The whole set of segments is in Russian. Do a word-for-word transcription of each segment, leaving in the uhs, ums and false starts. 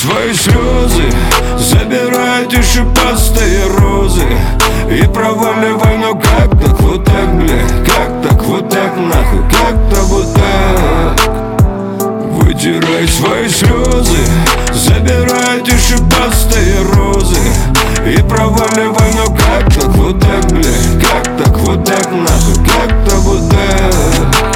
свои слезы, забирай эти шипастые розы и проваливай, ну как так, вот так, бля, как так, вот так, нахуй, как-то вот так. Вытирай свои слезы, забирай эти шипастые розы и проваливай, ну как так, вот так, бля, как так, вот так, нахуй, как-то вот так.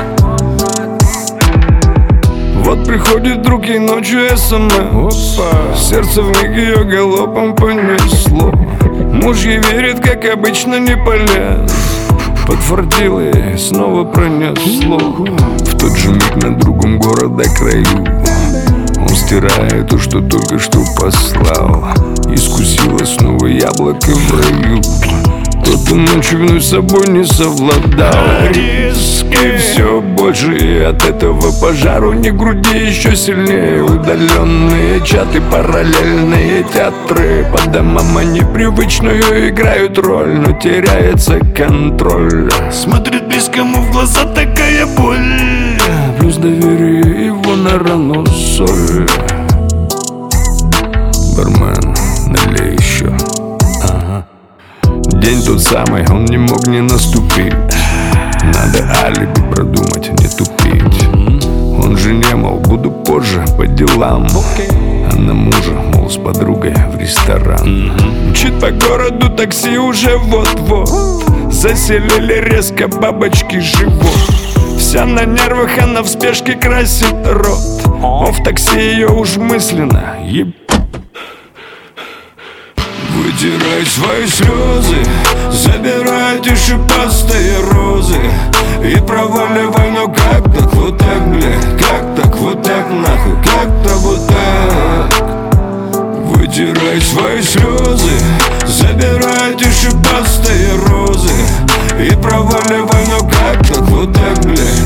Вот приходит вдруг ей ночью СМС, сердце вмиг ее галопом понесло. Муж ей верит, как обычно, не полез. Подфартило ей, снова пронесло. В тот же миг на другом города краю он стирает то, что только что послал. Искусила снова яблоко в раю. Кто-то ночью вновь собой не совладал. Риски все больше, и от этого пожару не груди еще сильнее. Удаленные чаты, параллельные театры. По домам они привычную играют роль, но теряется контроль. Смотрит близкому в глаза такая боль, плюс доверие его на рану соль. Бармен, налей еще. Ага. День тот самый, он не мог не наступить. Надо алиби продумать, не тупить. Он жене, мол, буду позже по делам. А на мужа, мол, с подругой в ресторан. Мчит по городу такси уже вот-вот. Заселили резко бабочки живот. Вся на нервах, она в спешке красит рот. Он в такси ее уж мысленно еб... Вытирай свои слезы, забирай эти шипастые розы и проваливай, ну как так, вот так, бля, как так, вот так, нахуй, как-то вот так. Вытирай свои слезы, забирай эти шипастые розы и проваливай, ну как так, вот так, бля,